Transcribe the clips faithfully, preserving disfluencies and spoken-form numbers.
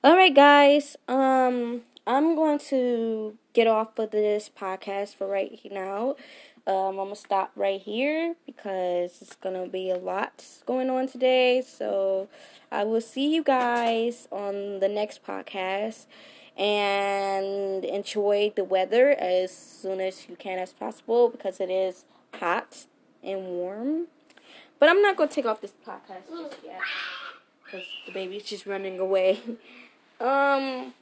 Alright, guys. Um, I'm going to get off of this podcast for right now. Um, I'm gonna stop right here because it's gonna be a lot going on today. So I will see you guys on the next podcast, and enjoy the weather as soon as you can as possible because it is hot and warm. But I'm not gonna take off this podcast just yet because the baby's just running away. Um,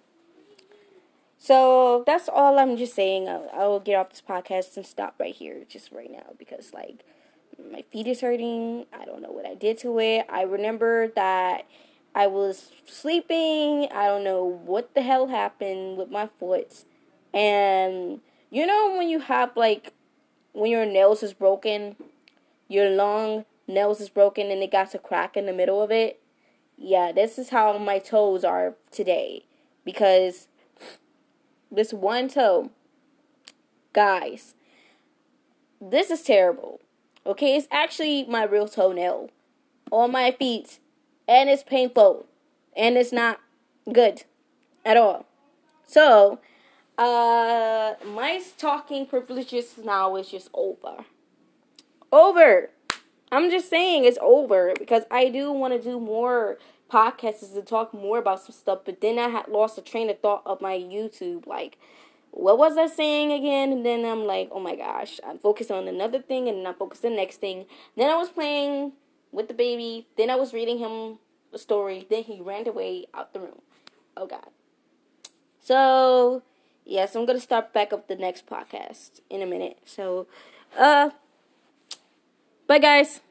so that's all I'm just saying. I, I will get off this podcast and stop right here, just right now, because, like, my feet is hurting. I don't know what I did to it. I remember that I was sleeping. I don't know what the hell happened with my foot. And, you know, when you have, like, when your nails is broken, your long nails is broken and it got a crack in the middle of it? Yeah, this is how my toes are today. Because this one toe, guys, this is terrible. Okay, it's actually my real toenail on my feet. And it's painful. And it's not good at all. So, uh, my talking privileges now is just over. Over. I'm just saying it's over because I do want to do more podcasts and talk more about some stuff, but then I had lost the train of thought of my YouTube. Like, what was I saying again? And then I'm like, oh my gosh, I'm focused on another thing, and then I'm focused on the next thing. Then I was playing with the baby. Then I was reading him a story. Then he ran away out the room. Oh God. So, yes, I'm going to start back up the next podcast in a minute. So, uh... bye, guys.